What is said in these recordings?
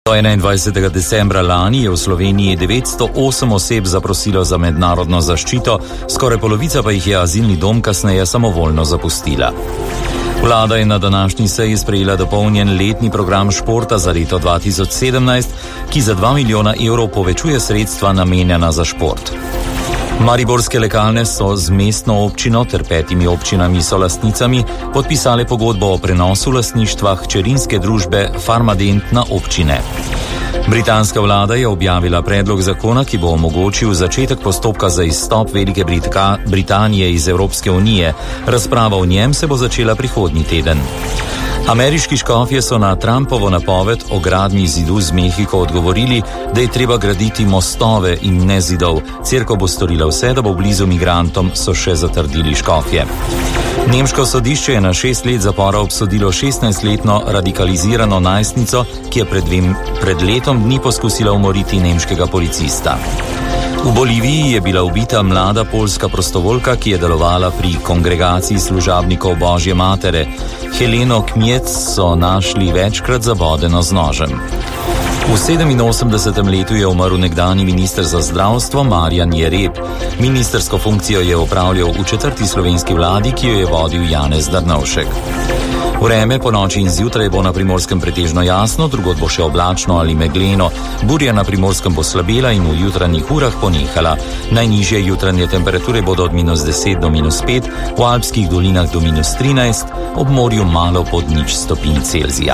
21. decembra lani je v Sloveniji 908 oseb zaprosilo za mednarodno zaščito, skoraj polovica pa jih je azilni dom kasneje samovoljno zapustila. Vlada je na današnji seji sprejela dopolnjen letni program športa za leto 2017, ki za 2 milijona evrov povečuje sredstva namenjena za šport. Mariborske lekarne so z mestno občino ter 5 občinami solastnicami podpisale pogodbo o prenosu lastništva hčerinske družbe Farmadent na občine. Britanska vlada je objavila predlog zakona, ki bo omogočil začetek postopka za izstop Velike Britanije iz Evropske unije. Razprava o njem se bo začela prihodnji teden. Ameriški škofje so na Trumpovo napoved o gradnji zidu z Mehiko odgovorili, da je treba graditi mostove in ne zidov. Cerkev bo storila vse, da bo blizu migrantom, so še zatrdili škofje. Nemško sodišče je na 6 let zapora obsodilo 16-letno radikalizirano najstnico, ki je pred letom dni poskusila umoriti nemškega policista. V Boliviji je bila ubita mlada poljska prostovoljka, ki je delovala pri kongregaciji služabnikov Božje matere. Heleno Kmjec so našli večkrat zabodeno z nožem. V 87. letu je umrl nekdanji minister za zdravstvo Marjan Jereb. Ministersko funkcijo je opravljal v 4. slovenski vladi, ki jo je vodil Janez Drnovšek. Vreme po noči in zjutraj bo na Primorskem pretežno jasno, drugod bo še oblačno ali megleno. Burja na Primorskem bo slabela in v jutranjih urah ponehala. Najnižje jutranje temperature bodo od -10 do -5, v alpskih dolinah do -13, ob morju malo pod 0 stopinj Celzija.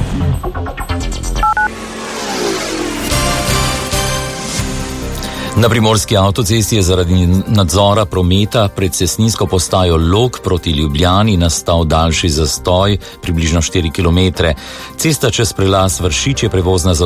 Na primorski avtocesti je zaradi nadzora prometa pred cestninsko postajo Log proti Ljubljani nastal daljši zastoj, približno 4 km. Cesta čez prelaz Vršič je prevozna za